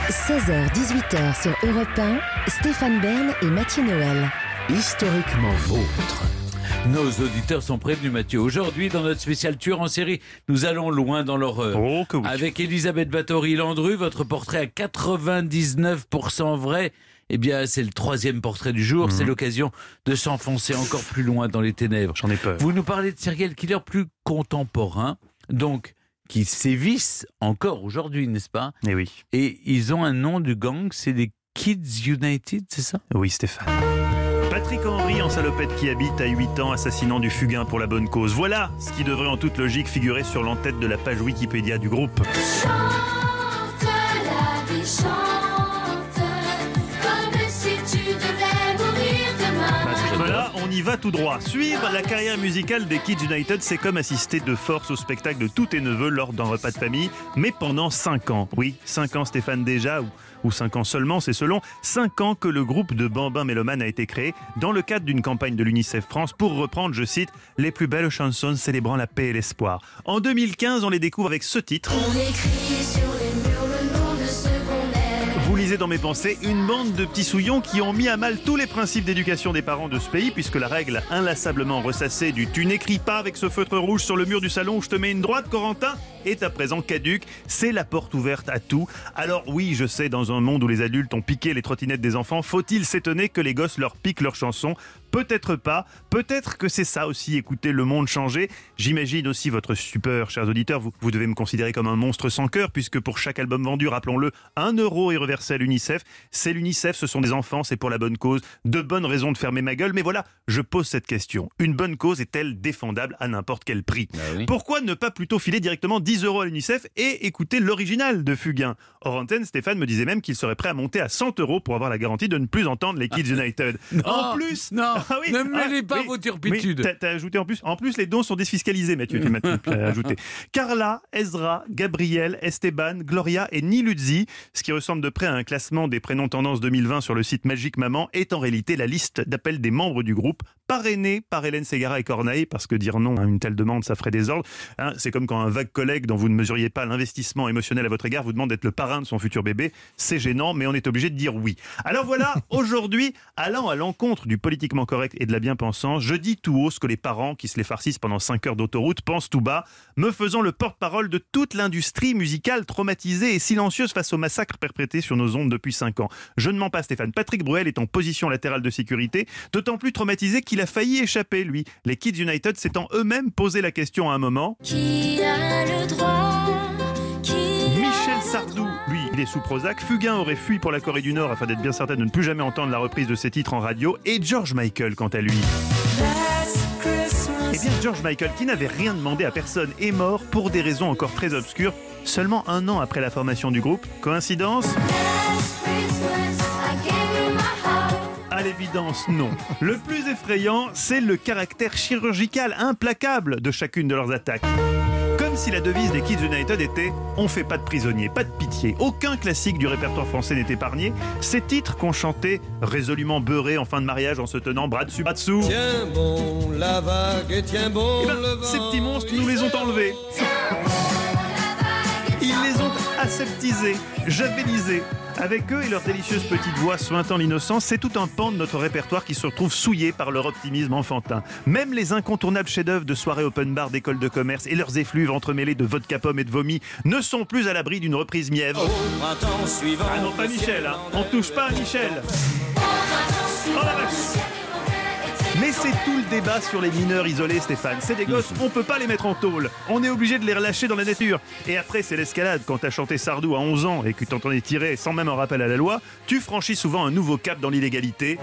16h-18h sur Europe 1, Stéphane Bern et Mathieu Noël. Historiquement vôtre. Nos auditeurs sont prévenus, Mathieu. Aujourd'hui, dans notre spécial tueur en série, nous allons loin dans l'horreur. Oh, que oui. Avec Elisabeth Báthory-Landru, votre portrait à 99% vrai. Eh bien, c'est le troisième portrait du jour. C'est l'occasion de s'enfoncer encore plus loin dans les ténèbres. J'en ai peur. Vous nous parlez de serial killers plus contemporains, donc qui sévissent encore aujourd'hui, n'est-ce pas ? Eh oui. Et ils ont un nom du gang, c'est les Kids United, c'est ça ? Oui, Stéphane. Patrick Henry en salopette qui habite à 8 ans, assassinant du fugain pour la bonne cause. Voilà ce qui devrait en toute logique figurer sur l'entête de la page Wikipédia du groupe. Chante la vie, chante, comme si tu devais mourir demain. Voilà, on y va tout droit. Suivre la carrière musicale des Kids United, c'est comme assister de force au spectacle de tous tes neveux lors d'un repas de famille, mais pendant 5 ans. Oui, 5 ans Stéphane déjà, ou 5 ans seulement, c'est selon. 5 ans que le groupe de Bambins Mélomanes a été créé dans le cadre d'une campagne de l'UNICEF France pour reprendre, je cite, les plus belles chansons célébrant la paix et l'espoir. En 2015, on les découvre avec ce titre. On écrit sur les murs le nom de ce qu'on aime. Vous lisez dans mes pensées une bande de petits souillons qui ont mis à mal tous les principes d'éducation des parents de ce pays, puisque la règle inlassablement ressassée du « tu n'écris pas avec ce feutre rouge sur le mur du salon où je te mets une droite, Corentin » est à présent caduque. C'est la porte ouverte à tout. Alors oui, je sais, dans un monde où les adultes ont piqué les trottinettes des enfants, faut-il s'étonner que les gosses leur piquent leurs chansons ? Peut-être pas. Peut-être que c'est ça aussi, écoutez le monde changer. J'imagine aussi votre stupeur, chers auditeurs. Vous devez me considérer comme un monstre sans cœur, puisque pour chaque album vendu, rappelons-le, 1 euro est reversé à l'UNICEF. C'est l'UNICEF, ce sont des enfants, c'est pour la bonne cause. De bonnes raisons de fermer ma gueule. Mais voilà, je pose cette question. Une bonne cause est-elle défendable à n'importe quel prix ? oui. Pourquoi ne pas plutôt filer directement 10 euros à l'UNICEF et écouter l'original de Fugain ? Hors antenne, Stéphane me disait même qu'il serait prêt à monter à 100 euros pour avoir la garantie de ne plus entendre les Kids United. En plus... non, Ah oui, ne mêlez pas oui, vos turpitudes. oui, t'as ajouté en plus les dons sont défiscalisés, Mathieu, tu m'as ajouté. Carla, Ezra, Gabriel, Esteban, Gloria et Niluzzi, ce qui ressemble de près à un classement des prénoms tendance 2020 sur le site Magique Maman, est en réalité la liste d'appels des membres du groupe, parrainés par Hélène Ségara et Corneille, parce que dire non à une telle demande, ça ferait désordre. Hein, c'est comme quand un vague collègue dont vous ne mesuriez pas l'investissement émotionnel à votre égard vous demande d'être le parrain de son futur bébé. C'est gênant, mais on est obligé de dire oui. Alors voilà, aujourd'hui, allant à l'encontre du politiquement correct et de la bien-pensance, je dis tout haut ce que les parents qui se les farcissent pendant 5 heures d'autoroute pensent tout bas, me faisant le porte-parole de toute l'industrie musicale traumatisée et silencieuse face au massacre perpétré sur nos ondes depuis 5 ans. Je ne mens pas, Stéphane. Patrick Bruel est en position latérale de sécurité, d'autant plus traumatisé qu'il a failli échapper, lui. Les Kids United s'étant eux-mêmes posé la question à un moment. Qui a le droit? Michel Sardou, lui, il est sous Prozac. Fugain aurait fui pour la Corée du Nord afin d'être bien certain de ne plus jamais entendre la reprise de ses titres en radio. Et George Michael, quant à lui. Eh bien, George Michael, qui n'avait rien demandé à personne, est mort pour des raisons encore très obscures, seulement 1 an après la formation du groupe. Coïncidence ? À l'évidence, non. Le plus effrayant, c'est le caractère chirurgical implacable de chacune de leurs attaques. Comme si la devise des Kids United était « On fait pas de prisonniers, pas de pitié ». Aucun classique du répertoire français n'est épargné. Ces titres qu'on chantait résolument beurrés en fin de mariage en se tenant bras dessus, bras dessous. Tiens bon la vague et tiens bon Eh ben, le vent. ces petits monstres nous les ont enlevés. Ils les ont aseptisés, javelisés. Avec eux et leurs délicieuses petites voix suintant l'innocence, c'est tout un pan de notre répertoire qui se retrouve souillé par leur optimisme enfantin. Même les incontournables chefs-d'œuvre de soirées open bar d'écoles de commerce et leurs effluves entremêlés de vodka pomme et de vomi ne sont plus à l'abri d'une reprise mièvre. Au printemps suivant. Ah non, pas Michel, hein. On touche pas à Michel. Oh la vache. Mais c'est tout le débat sur les mineurs isolés, Stéphane. C'est des gosses, on peut pas les mettre en tôle. On est obligé de les relâcher dans la nature. Et après, c'est l'escalade. Quand t'as chanté Sardou à 11 ans et que tu t'entendais tirer sans même un rappel à la loi, tu franchis souvent un nouveau cap dans l'illégalité.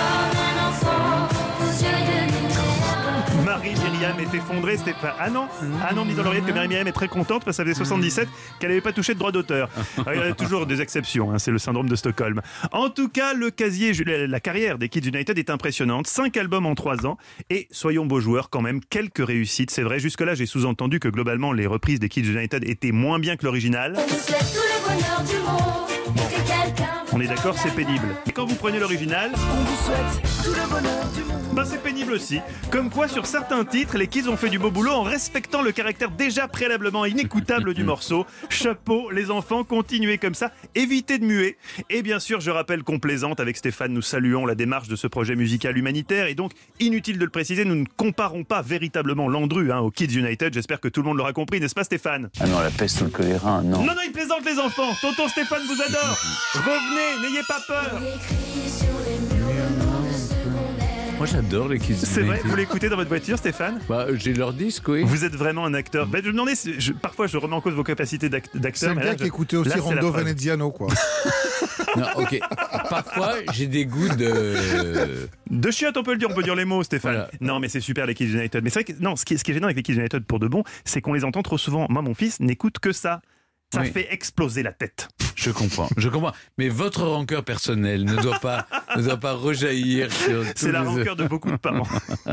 Marie-Myriam est effondrée, Stéphane. Ah non, mis dans l'oreillette que Marie-Myriam est très contente parce que ça faisait 77 qu'elle n'avait pas touché de droit d'auteur. Il y a toujours des exceptions, hein, c'est le syndrome de Stockholm. En tout cas, la carrière des Kids United est impressionnante. 5 albums en 3 ans. Et soyons beaux joueurs quand même, quelques réussites. C'est vrai, jusque-là, j'ai sous-entendu que globalement, les reprises des Kids United étaient moins bien que l'original. On souhaite tout le bonheur du monde. Et que quelqu'un vous est d'accord, c'est pénible. Et quand vous prenez l'original, On vous souhaite tout le bonheur du monde. c'est pénible aussi. Comme quoi, sur certains titres, les kids ont fait du beau boulot en respectant le caractère déjà préalablement inécoutable du morceau. Chapeau, les enfants, continuez comme ça, évitez de muer. Et bien sûr, je rappelle qu'on plaisante avec Stéphane, nous saluons la démarche de ce projet musical humanitaire. Et donc, inutile de le préciser, nous ne comparons pas véritablement Landru au Kids United. J'espère que tout le monde l'aura compris, n'est-ce pas Stéphane? Ah non, la peste ou le choléra, non. Non, il plaisante les enfants. Tonton Stéphane vous adore. Revenez, n'ayez pas peur. Écrit sur les murs le nom de ceux qu'on aime. Moi j'adore les Kids C'est vrai, United. vous l'écoutez dans votre voiture Stéphane? Bah, j'ai leur disque, oui. Vous êtes vraiment un acteur. Je me demandais, parfois je remets en cause vos capacités C'est d'acteur. un mais là, gars qui écoutait aussi là, c'est la Rondo preuve. Veneziano, quoi. Non, ok. Parfois, j'ai des goûts de... De chiottes, on peut dire les mots, Stéphane. Voilà. Non, mais c'est super les Kids United. Mais c'est vrai que non, ce qui est gênant avec les Kids United pour de bon, c'est qu'on les entend trop souvent. Moi, mon fils n'écoute que ça. Ça Oui. fait exploser la tête. Je comprends. Mais votre rancœur personnelle ne doit pas rejaillir sur tous C'est la les- rancœur de beaucoup de parents.